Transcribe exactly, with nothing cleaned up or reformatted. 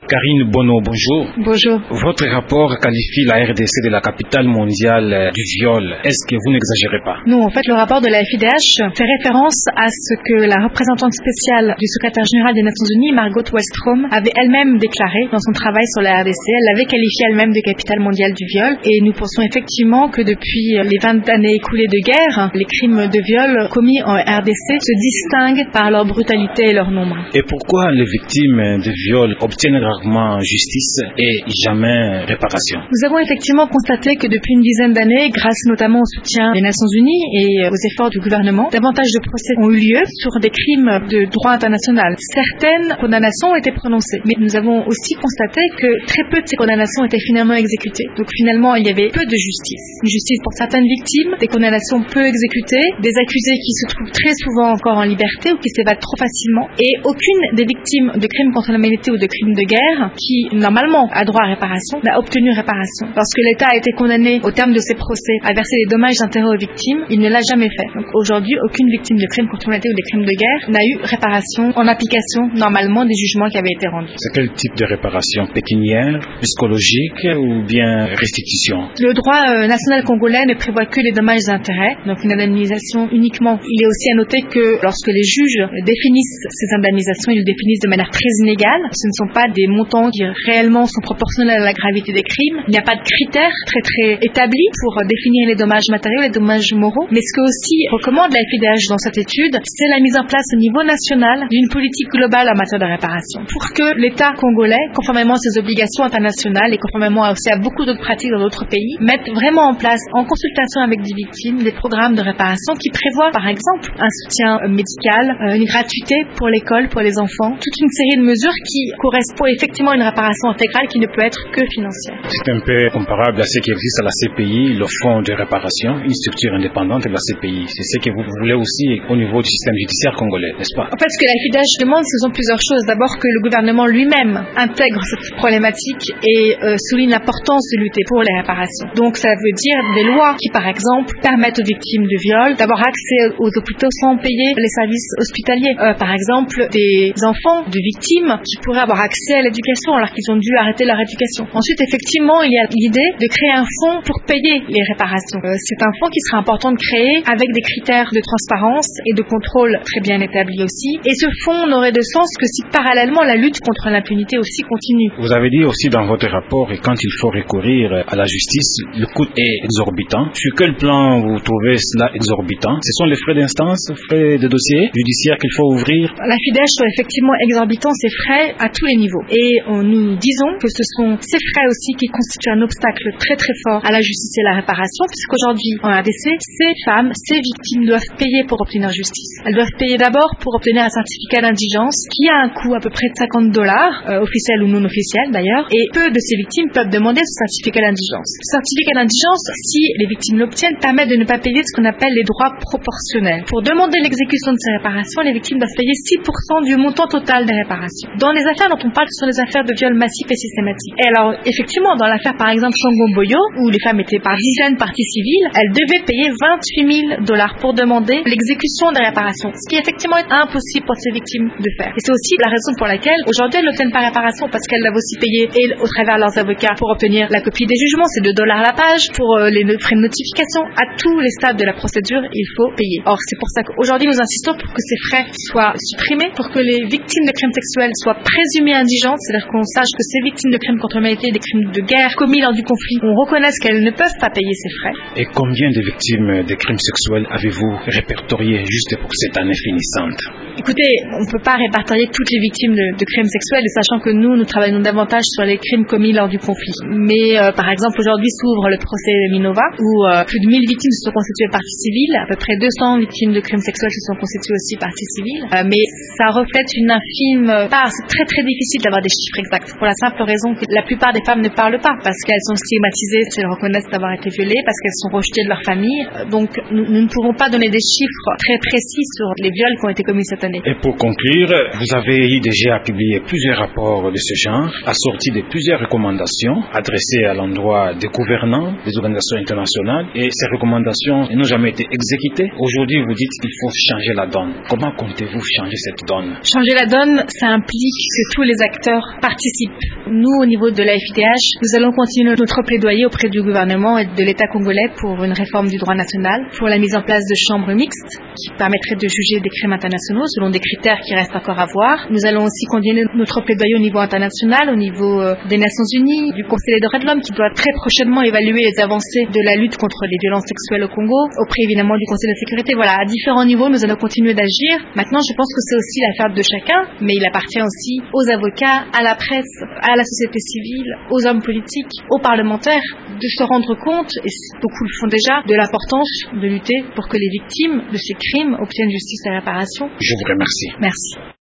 Karine Bono, bonjour. Bonjour. Votre rapport qualifie la R D C de la capitale mondiale du viol. Est-ce que vous n'exagérez pas? Non, en fait, le rapport de la F I D H fait référence à ce que la représentante spéciale du secrétaire général des Nations Unies, Margot Wallström, avait elle-même déclaré dans son travail sur la R D C. Elle l'avait qualifiée elle-même de capitale mondiale du viol. Et nous pensons effectivement que depuis les vingt années écoulées de guerre, les crimes de viol commis en R D C se distinguent par leur brutalité et leur nombre. Et pourquoi les victimes de viol obtiennent rarement justice et jamais réparation? Nous avons effectivement constaté que depuis une dizaine d'années, grâce notamment au soutien des Nations Unies et aux efforts du gouvernement, davantage de procès ont eu lieu sur des crimes de droit international. Certaines condamnations ont été prononcées, mais nous avons aussi constaté que très peu de ces condamnations étaient finalement exécutées. Donc finalement, il y avait peu de justice. Une justice pour certaines victimes, des condamnations peu exécutées, des accusés qui se trouvent très souvent encore en liberté ou qui s'évadent trop facilement, et aucune des victimes de crimes contre l'humanité ou de crimes de guerre, qui normalement a droit à réparation, n'a obtenu réparation. Lorsque l'État a été condamné au terme de ses procès à verser des dommages d'intérêt aux victimes, il ne l'a jamais fait. Donc aujourd'hui, aucune victime de crimes contre l'humanité ou des crimes de guerre n'a eu réparation en application normalement des jugements qui avaient été rendus. C'est quel type de réparation? Pécuniaire, psychologique ou bien restitution? Le droit euh, national congolais ne prévoit que les dommages d'intérêt, donc une indemnisation uniquement. Il est aussi à noter que lorsque les juges définissent ces indemnisations, ils le définissent de manière très inégale. Ce ne sont pas des montants qui réellement sont proportionnels à la gravité des crimes. Il n'y a pas de critères très très établis pour définir les dommages matériels et les dommages moraux. Mais ce que aussi recommande la F I D H dans cette étude, c'est la mise en place au niveau national d'une politique globale en matière de réparation, pour que l'État congolais, conformément à ses obligations internationales et conformément aussi à beaucoup d'autres pratiques dans d'autres pays, mette vraiment en place, en consultation avec des victimes, des programmes de réparation qui prévoient par exemple un soutien médical, une gratuité pour l'école, pour les enfants, toute une série de mesures qui correspondent effectivement à une réparation intégrale qui ne peut être que financière. C'est un peu comparable à ce qui existe à la C P I, le Fonds de réparation, une structure indépendante de la C P I. C'est ce que vous voulez aussi au niveau du système judiciaire congolais, n'est-ce pas? En fait, ce que la F I D H demande, ce sont plusieurs choses. D'abord, que le gouvernement lui-même intègre cette problématique et euh, souligne l'importance de lutter pour les réparations. Donc, ça veut dire des lois qui, par exemple, permettent aux victimes de viol d'avoir accès aux hôpitaux sans payer les services hospitaliers. Euh, par exemple, des enfants de victimes qui pourraient avoir accès à l'éducation alors qu'ils ont dû arrêter leur éducation. Ensuite, effectivement, il y a l'idée de créer un fonds pour payer les réparations. Euh, c'est un fonds qui sera important de créer avec des critères de transparence et de contrôle très bien établis aussi. Et ce fonds n'aurait de sens que si parallèlement la lutte contre l'impunité aussi continue. Vous avez dit aussi dans votre rapport que quand il faut recourir à la justice, le coût est exorbitant. Sur quel plan vous trouvez cela exorbitant? Ce sont les frais d'instance, frais de dossier judiciaire qu'il faut ouvrir? La F I D H sont effectivement exorbitants, ces frais à tous les niveaux. Et on, nous disons que ce sont ces frais aussi qui constituent un obstacle très très fort à la justice et à la réparation, puisqu'aujourd'hui en R D C, ces femmes, ces victimes doivent payer pour obtenir justice. Elles doivent payer d'abord pour obtenir un certificat d'indigence qui a un coût à peu près de cinquante dollars, euh, officiel ou non officiel d'ailleurs, et peu de ces victimes peuvent demander ce certificat d'indigence. Ce certificat d'indigence, si les victimes l'obtiennent, permet de ne pas payer ce qu'on appelle les droits proportionnels. Pour demander l'exécution de ces réparations, les victimes doivent payer six pour cent du montant total des réparations. Dans les affaires dont on parle, ce sont les affaires de viol massif et systématique. Et alors, effectivement, dans l'affaire par exemple Sangomboyo, où les femmes étaient par dizaines parties civiles, elles devaient payer vingt-huit mille dollars pour demander l'exécution des réparations, ce qui effectivement est impossible pour ces victimes de faire. Et c'est aussi la raison pour laquelle aujourd'hui elles n'obtiennent pas réparation, parce qu'elles doivent aussi payer, et au travers de leurs avocats, pour obtenir la copie des jugements, c'est deux dollars la page, pour euh, les frais de notification. À tous les stades de la procédure, il faut payer. Or, c'est pour ça qu'aujourd'hui nous insistons pour que ces frais soient supprimés, pour que les victimes de crimes sexuels soient présumées indigentes, c'est-à-dire qu'on sache que ces victimes de crimes contre l'humanité et des crimes de guerre commis lors du conflit, on reconnaisse qu'elles ne peuvent pas payer ces frais. Et combien de victimes de crimes sexuels avez-vous répertorié juste pour cette année finissante? Écoutez, on ne peut pas répertorier toutes les victimes de, de crimes sexuels, sachant que nous, nous travaillons davantage sur les crimes commis lors du conflit. Mais euh, par exemple, aujourd'hui s'ouvre le procès de Minova, où euh, plus de mille victimes se sont constituées parties civiles, à peu près deux cents victimes de crimes sexuels se sont constituées aussi parties civiles, euh, mais ça reflète une infime part. C'est très très difficile d'avoir des chiffres exacts, pour la simple raison que la plupart des femmes ne parlent pas, parce qu'elles sont stigmatisées si elles reconnaissent d'avoir été violées, parce qu'elles sont rejetées de leur famille. Donc nous, nous ne pouvons pas donner des chiffres très précis sur les viols qui ont été commis cette année. Et pour conclure, vous avez déjà publié plusieurs rapports de ce genre, assortis de plusieurs recommandations adressées à l'endroit des gouvernants, des organisations internationales, et ces recommandations n'ont jamais été exécutées. Aujourd'hui, vous dites qu'il faut changer la donne. Comment comptez-vous changer cette donne? Changer la donne, ça implique que tous les acteurs acteurs participent. Nous, au niveau de la F I D H, nous allons continuer notre plaidoyer auprès du gouvernement et de l'État congolais pour une réforme du droit national, pour la mise en place de chambres mixtes qui permettraient de juger des crimes internationaux selon des critères qui restent encore à voir. Nous allons aussi continuer notre plaidoyer au niveau international, au niveau des Nations Unies, du Conseil des droits de l'homme qui doit très prochainement évaluer les avancées de la lutte contre les violences sexuelles au Congo, auprès évidemment du Conseil de sécurité. Voilà, à différents niveaux, nous allons continuer d'agir. Maintenant, je pense que c'est aussi l'affaire de chacun, mais il appartient aussi aux avocats, à la presse, à la société civile, aux hommes politiques, aux parlementaires, de se rendre compte, et beaucoup le font déjà, de l'importance de lutter pour que les victimes de ces crimes obtiennent justice et réparation. Je vous remercie. Merci.